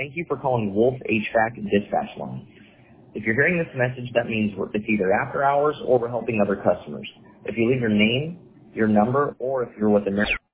Thank you for calling Wolf HVAC Dispatch Line. If you're hearing this message, that means it's either after hours or we're helping other customers. If you leave your name, your number, or if you're with American